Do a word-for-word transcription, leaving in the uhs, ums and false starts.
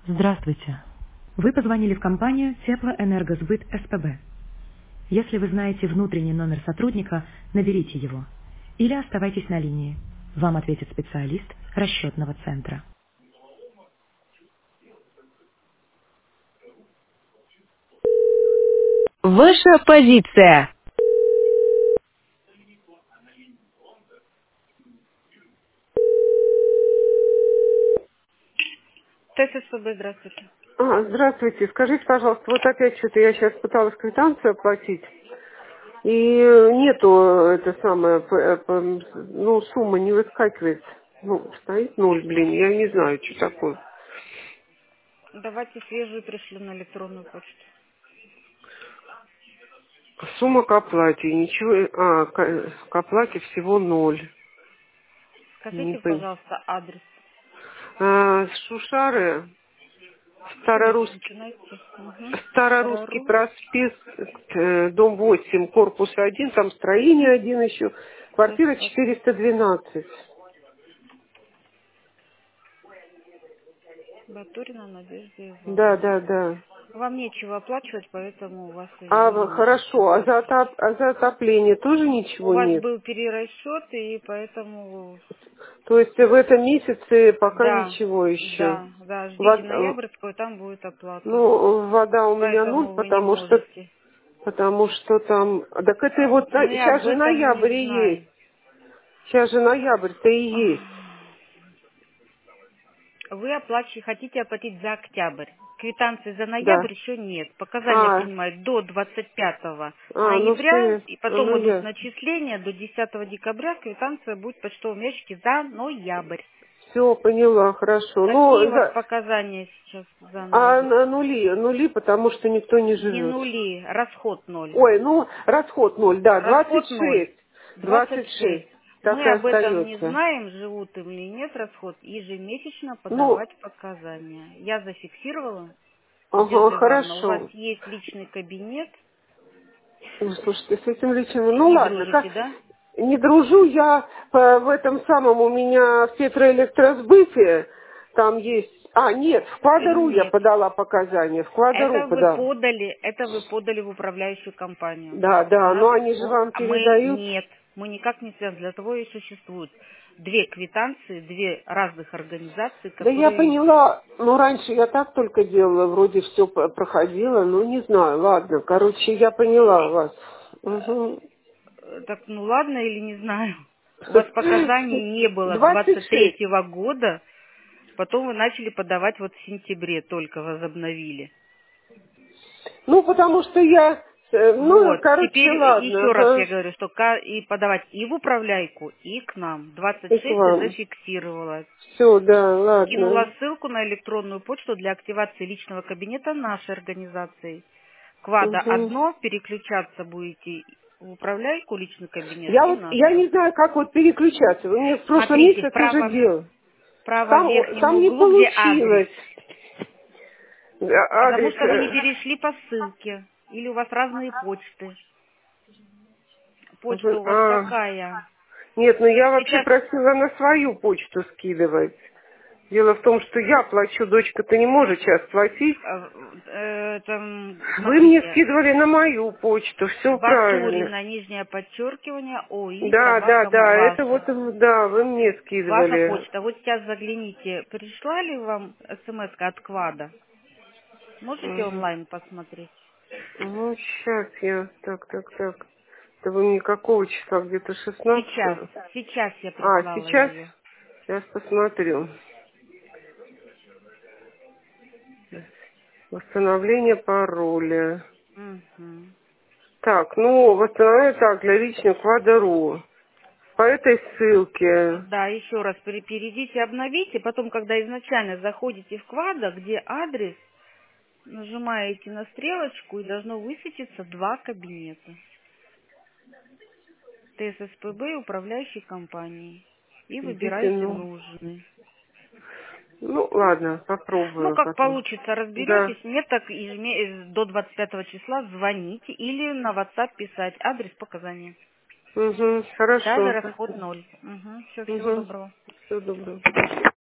Здравствуйте. Вы позвонили в компанию Теплоэнергосбыт СПБ. Если вы знаете внутренний номер сотрудника, наберите его. Или оставайтесь на линии. Вам ответит специалист расчетного центра. Ваша позиция. ТССБ, здравствуйте. А, здравствуйте. Скажите, пожалуйста, вот опять что-то я сейчас пыталась квитанцию оплатить, и нету это самое, п- п- ну, сумма не выскакивает. Ну, стоит ноль, блин, я не знаю, что такое. Давайте свежую пришлю на электронную почту. Сумма к оплате, ничего, а, к, к оплате всего ноль. Не Скажите, пон- пожалуйста, адрес. А, Шушары, Все быстро Старорусский, начинайте. Угу. Старорусский Старору. проспект, э, дом восемь, корпус один, там строение один еще, Сейчас, квартира так. четыреста двенадцать. Батурина Надежда Да, Ивановна. да, да. Вам нечего оплачивать, поэтому у вас А, его не в- может хорошо, а за, собраться. отоп- а за отопление тоже У ничего вас нет? был перерасчет, и поэтому... То есть в этом месяце пока Да, ничего еще? да, да, ждите Вод- э, ноябрьскую, там будет оплата. ну, вода у меня ноль, Поэтому вы не потому что, можете. потому что там... Так это вот, Мы сейчас об же этом ноябрь не и есть. знаем. Сейчас же ноябрь-то и есть. Вы оплачиваете, хотите оплатить за октябрь. Квитанции за Да. ноябрь еще нет. Показания А, принимают до двадцать пятого а, ну все, ноября, я- и ну потом идут я... начисления до десятого декабря. Квитанция будет в почтовом ящике за ноябрь. Все, поняла, хорошо. Какие Ну, у вас за... показания сейчас за А ноябрь? на нули, нули, потому что никто не Не живет. нули, расход ноль. Ой, ну, расход ноль, да, двадцать Расход ноль. шесть, двадцать двадцать шесть. шесть, так Мы и об этом не остается. знаем, живут им или нет расход, ежемесячно Ну, подавать показания. Я зафиксировала. ага, Надежда Ивановна, у вас хорошо. есть личный кабинет, Ну, слушайте, с этим личным, ну не ладно, как, дружите, да? не дружу я э, в этом самом, у меня в Петроэлектросбыте, там есть, а, нет, в Э, Квадру я Нет. подала показания, в Квадру Это вы подала. подали, это вы подали в управляющую компанию. Да, У да, нас, но они же о, вам а мы передают. нет, мы никак не связаны. Для того и существуют две квитанции, две разных организации, Да я которые... поняла, ну раньше я так только делала, вроде все проходило, ну не знаю, ладно, короче, я поняла вас. Мгм. э, Так, ну ладно или не знаю. У вас показаний не было с двадцать двадцать шесть. третьего года, потом вы начали подавать вот в сентябре, только возобновили. Ну, потому что я, э, ну, Вот, короче, теперь ладно, еще раз я ага, говорю, что ка- и подавать и в управляйку, и к нам. двадцать и к шесть я вам. зафиксировала. Все, да, Скинула ладно. ссылку на электронную почту для активации личного кабинета нашей организации. Квада Мгм. одно, переключаться будете в управляйку, личный кабинет Я и вот, я нашу. не знаю, как вот переключаться. Вы мне в прошлом Смотрите, месяце тоже вправо, делали. вправо в Там, верхнем там не углу, где адрес. получилось. А- Потому Адрес. что вы не э, перешли по ссылке. Или у вас разные почты. Почта вы- у вас а. какая? Нет, ну я вообще Сейчас просила на свою почту скидывать. Дело в том, что я плачу, дочка-то не может сейчас платить. э, э, там, Вы мне смотрите, скидывали на мою почту, все правильно. Батурина, нижнее подчеркивание, ОИ, Да, да, собака да, это ваша. вот, э, да, вы мне Ваша скидывали. почта. Вот сейчас загляните, пришла ли вам смс от Квада? Можете Мгм. онлайн посмотреть? Ну, сейчас я, так, так, так. Это вы мне какого числа, где-то Сейчас, шестнадцатого? сейчас я А, прислала сейчас? ее. Сейчас посмотрю. Восстановление пароля. Мгм. Так, ну, восстановление так, для личного квадру. По этой ссылке. Да, еще раз пере- перейдите, обновите. Потом, когда изначально заходите в Квада, где адрес, нажимаете на стрелочку и должно высветиться два кабинета. ТССПБ и управляющей компанией. И Идите, выбираете ну. нужный. Ну, ладно, Ну, попробую как потом. получится, Да. разберетесь. Нет, так ежеме- э, до двадцать пятого числа звоните или на WhatsApp писать адрес показания. Угу, Далее хорошо. расход ноль. Угу. Все, всего Угу. доброго. Всего доброго.